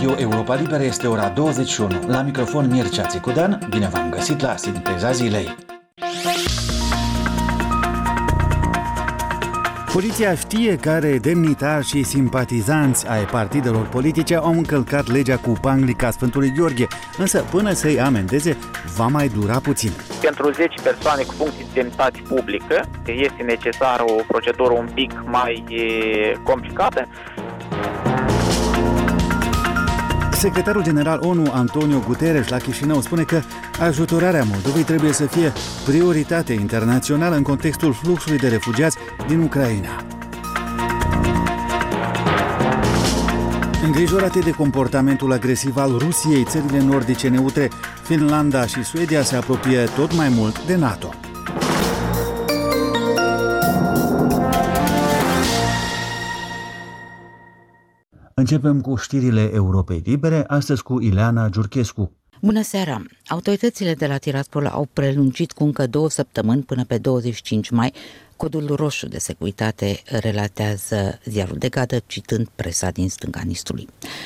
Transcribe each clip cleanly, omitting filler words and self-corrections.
Radio Europa Liberă este ora 21. La microfon Mircea Țicudan, bine v-am găsit la Sinteza Zilei. Poliția știe care demnitari și simpatizanți ai partidelor politice au încălcat legea cu panglica Sfântului Gheorghe, însă până să-i amendeze va mai dura puțin. Pentru 10 persoane cu funcții de demnitate publică este necesară o procedură un pic mai complicată. Secretarul general ONU, Antonio Guterres, la Chișinău spune că ajutorarea Moldovei trebuie să fie prioritate internațională în contextul fluxului de refugiați din Ucraina. Îngrijorate de comportamentul agresiv al Rusiei, țările nordice neutre, Finlanda și Suedia se apropie tot mai mult de NATO. Începem cu știrile Europei Libere, astăzi cu Ileana Giurchescu. Bună seara! Autoritățile de la Tiraspol au prelungit cu încă 2 săptămâni până pe 25 mai codul roșu de securitate, relatează ziarul de Gadă, citând presa din stânga Nistului.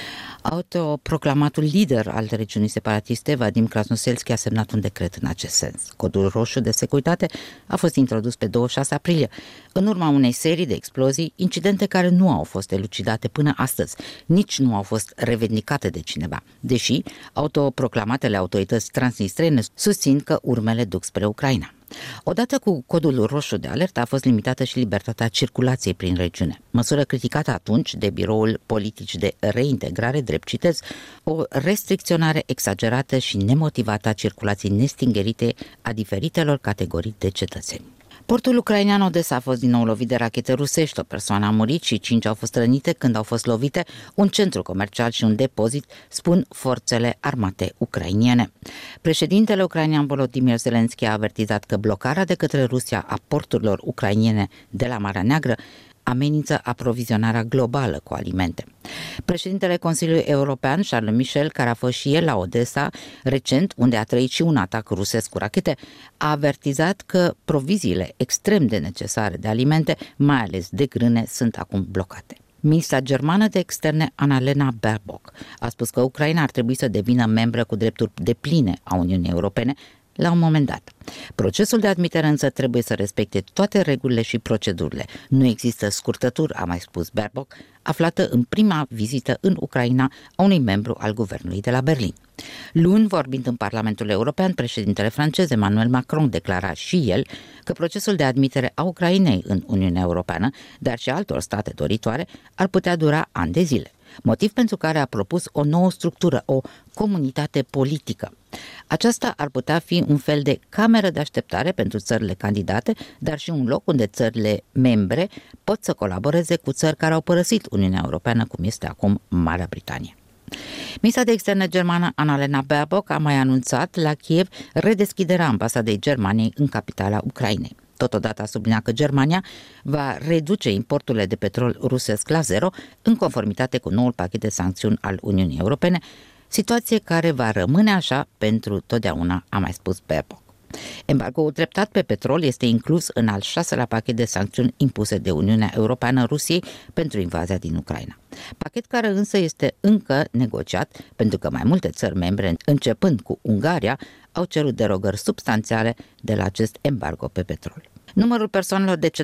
Autoproclamatul lider al regiunii separatiste, Vadim Krasnoselski, a semnat un decret în acest sens. Codul roșu de securitate a fost introdus pe 26 aprilie, în urma unei serii de explozii, incidente care nu au fost elucidate până astăzi, nici nu au fost revendicate de cineva, deși autoproclamatele autorități transnistrene susțin că urmele duc spre Ucraina. Odată cu codul roșu de alertă a fost limitată și libertatea circulației prin regiune, măsură criticată atunci de Biroul Politic de Reintegrare, drept citez, o restricționare exagerată și nemotivată a circulației nestingerite a diferitelor categorii de cetățeni. Portul ucrainean Odessa a fost din nou lovit de rachete rusești, o persoană a murit și 5 au fost rănite când au fost lovite un centru comercial și un depozit, spun forțele armate ucrainiene. Președintele ucrainean Volodymyr Zelensky a avertizat că blocarea de către Rusia a porturilor ucrainiene de la Marea Neagră amenință aprovizionarea globală cu alimente. Președintele Consiliului European, Charles Michel, care a fost și el la Odessa recent, unde a trăit și un atac rusesc cu rachete, a avertizat că proviziile extrem de necesare de alimente, mai ales de grâne, sunt acum blocate. Ministra germană de externe, Annalena Baerbock, a spus că Ucraina ar trebui să devină membră cu drepturi depline a Uniunii Europene la un moment dat. Procesul de admitere însă trebuie să respecte toate regulile și procedurile. Nu există scurtături, a mai spus Baerbock, aflată în prima vizită în Ucraina a unui membru al guvernului de la Berlin. Luni, vorbind în Parlamentul European, președintele francez Emmanuel Macron declara și el că procesul de admitere a Ucrainei în Uniunea Europeană, dar și altor state doritoare, ar putea dura ani de zile. Motiv pentru care a propus o nouă structură, o comunitate politică. Aceasta ar putea fi un fel de cameră de așteptare pentru țările candidate, dar și un loc unde țările membre pot să colaboreze cu țări care au părăsit Uniunea Europeană, cum este acum Marea Britanie. Ministra de externe germană Annalena Baerbock a mai anunțat la Kiev redeschiderea ambasadei Germaniei în capitala Ucrainei. Totodată a subliniat că Germania va reduce importurile de petrol rusesc la zero în conformitate cu noul pachet de sancțiuni al Uniunii Europene, situație care va rămâne așa pentru totdeauna, a mai spus Baerbock. Embargoul treptat pe petrol este inclus în al 6-lea pachet de sancțiuni impuse de Uniunea Europeană Rusiei pentru invazia din Ucraina. Pachet care însă este încă negociat pentru că mai multe țări membre, începând cu Ungaria, au cerut derogări substanțiale de la acest embargo pe petrol. Numărul persoanelor decedate